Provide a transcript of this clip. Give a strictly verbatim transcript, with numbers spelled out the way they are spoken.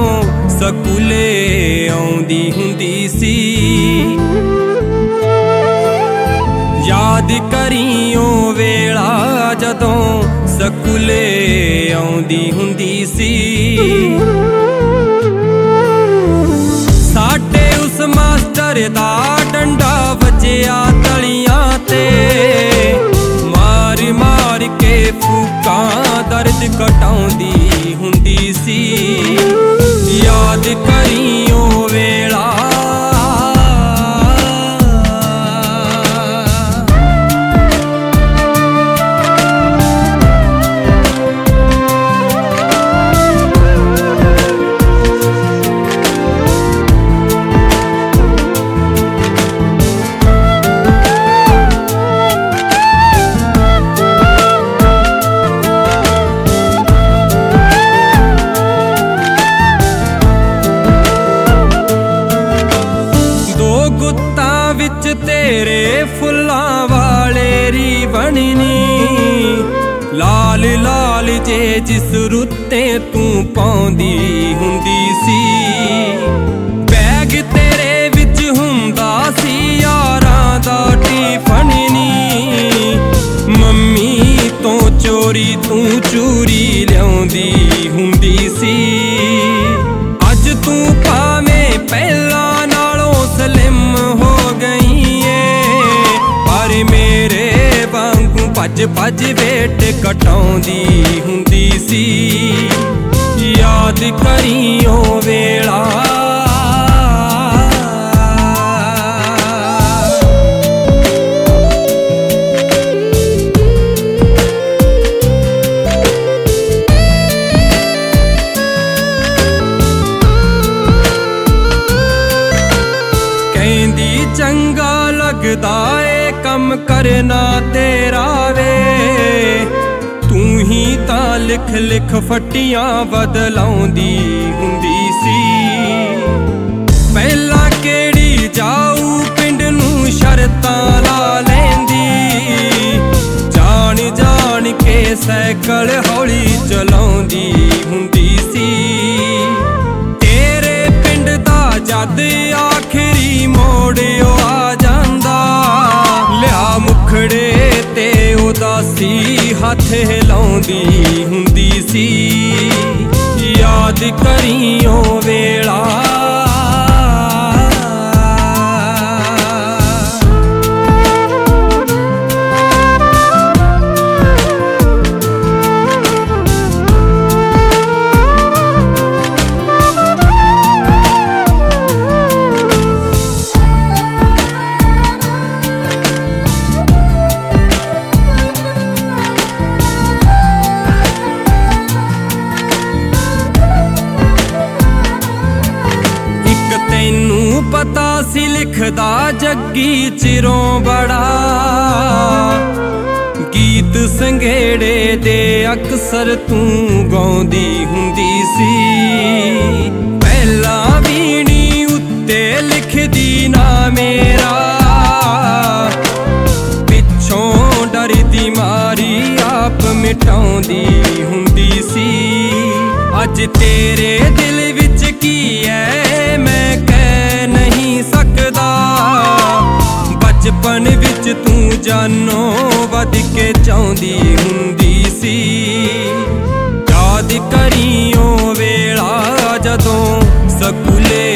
ਸਕੂਲੇ ਆਉਂਦੀ ਹੁੰਦੀ ਸੀ। याद करियो वेला जदों ਸਕੂਲੇ आउंदी हुंदी सी। साडे उस मास्टर दा डंडा वजिया तलियां ते, मार मार के फूकां दर्द घटाउंदी हुंदी सी। याद करियो वेला तेरे फुल्लां वाले रीबन नी, लाल लाल जे जिस रुत्ते तू पाउंदी हुंदी सी। बैग तेरे विच हुंदा सी यारां दा टिफन नी, मम्मी तो चोरी तू चूरी लियाउंदी हुंदी सी। अज तू भावें पहलां नालों सलिम हो गई मेरे वांगू भज भज वेट कटाउंदी हुंदी सी। याद करियो वेला कहंदी चंगा लगदा ए कम करना तेरा वे, तू ही तां लिख लिख फटियां बदलाउंदी हुंदी सी। पहला केड़ी जाऊ पिंड नूं शर्तां ला लैंदी, जान जान के साइकल हौली चलाउंदी हुंदी सी। तेरे पिंड दा जद आखिरी मोड़ आ जांदा, लिया मुखड़े ते उदासी हथ हिलाउंदी हुंदी सी। याद करियो वेला पता सी लिखदा जग्गी चिरों बड़ा, गीत संघेड़े दे अक्सर तू गाउंदी हुंदी सी। पहला बीनी उत्ते लिखदी ना मेरा, पिछों डरदी मारी आप मिटाउंदी हुंदी सी। अज तेरे दिल विच की है मैं नहीं सकदा, बचपन विच तू जानो वध के चाहुंदी हुंदी सी। याद करियो वेला जदों सकूले